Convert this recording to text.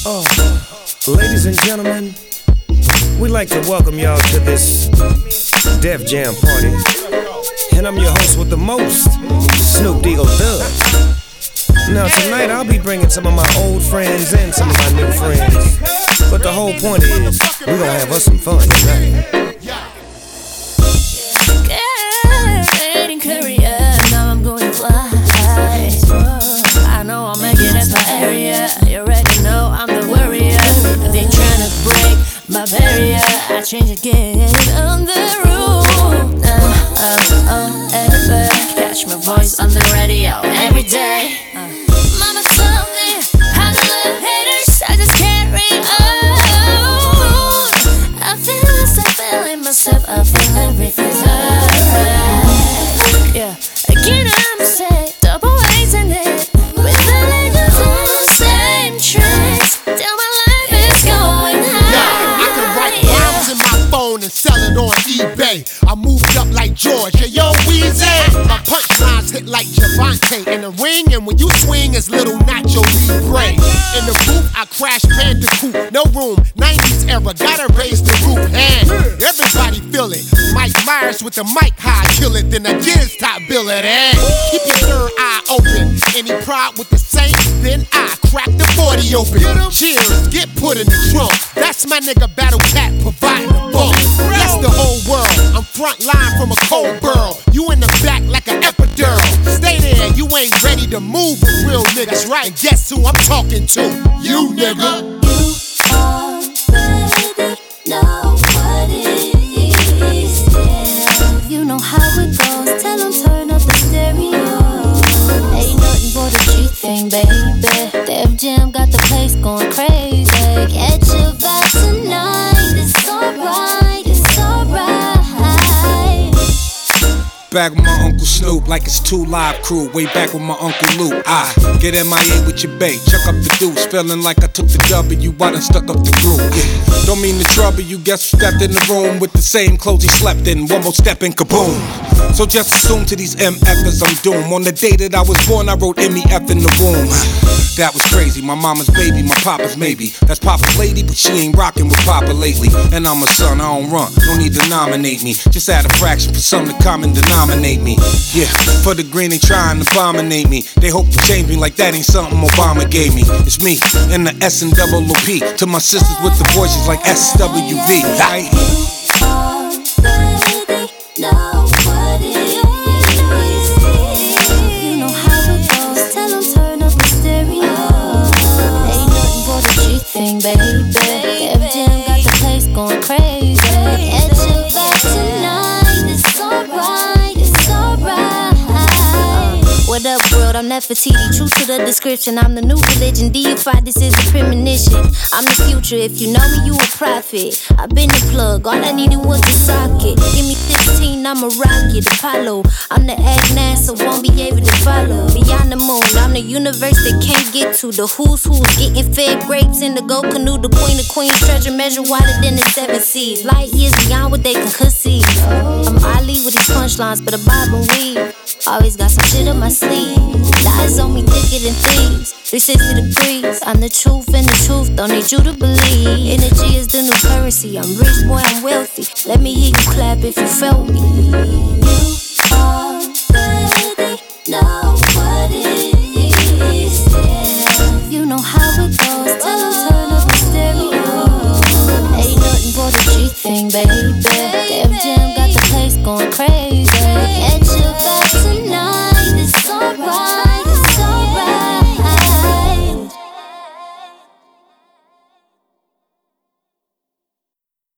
Ladies and gentlemen, we'd like to welcome y'all to this Def Jam party. And I'm your host with the most, Snoop Deagle Thug. Now tonight I'll be bringing some of my old friends and some of my new friends. But the whole point is, we're gonna have us some fun tonight. Getting curious, now I'm going fly. I know I'll make it as my area. You already know I'm the warrior. They tryna break my barrier. I change again on the roof. Ever catch my voice on the radio every day. Mama told me how to love haters. I just can't read. I feel lost, I feel in myself. I feel everything's alright. Yeah, again I'ma say double A's in it. With the legends on the same tracks. Till my life is going high. Yeah, I can write rhymes in my phone and sell it on eBay. I moved up like George, yo Weezy. My punchlines hit like Javante in the ring, and when you swing, it's little Nacho Libre. In the booth, I crash Bandicoot, no room, 90s era, gotta raise the roof, and everybody feel it. Mike Myers with the mic high, kill it, then again top billet, and keep your third eye open. Any pride with the Saints, then I crack the 40 open. Cheers, get put in the trunk. That's my nigga Battle Cat providing the funk. That's the whole world. I'm front line from a cold burl. You in the back like an epidural. Stay there, you ain't ready to move with real niggas, right? And guess who I'm talking to? You nigga. You already know what it is, yeah. You know how it goes. Tell them turn up the stereo. Ain't nothing but a G thing, baby. Def Jam got the place going crazy. Catch your vibe tonight. It's alright, it's alright. Back with my Uncle Snoop like it's 2 Live Crew. Way back with my Uncle Luke. I get MIA with your bae, chuck up the deuce. Feeling like I took the W, I done stuck up the groove. Yeah. Don't mean to trouble you, guess who stepped in the room with the same clothes he slept in. One more step and kaboom. So just assume to these MFers I'm doomed. On the day that I was born, I wrote MEF in the womb. That was crazy, my mama's baby, my papa's maybe. That's Papa's lady, but she ain't rockin' with Papa lately. And I'm a son, I don't run, no need to nominate me. Just add a fraction for something to common denominate me. Yeah, for the green they trying to abominate me. They hope to change me like that ain't something Obama gave me. It's me and the S and double OP. To my sisters with the voices like SWV, right? You already know what it is. You know how it goes. Tell them turn up the stereo. Ain't nothing but a G thing, baby. Def Jam got the place going crazy. Catch your vibe tonight. It's alright, it's alright. What up, world? I'm Nefertiti, true to the description. I'm the new religion, deified, this is a premonition. I'm the future, if you know me, you a prophet. I've been the plug, all I needed was the socket. Give me 15, I'm a rocket, Apollo. I'm the NASA, won't be able to follow. Beyond the moon, I'm the universe they can't get to. The who's getting fed grapes in the gold canoe. The queen of queens, treasure measure wider than the 7 seas. Light years beyond what they can conceive. I'm Ali with these punchlines, but a bob and weave. Always got some shit up my sleeve. Lies on me thicker than thieves. 360 degrees. I'm the truth and the truth. Don't need you to believe. Energy is the new currency. I'm rich, boy, I'm wealthy. Let me hear you clap if you felt me. You already know what it is, yeah. You know how it goes. Tell them turn up the stereo. Ain't nothing but a G thing, baby. Def Jam got the place going crazy.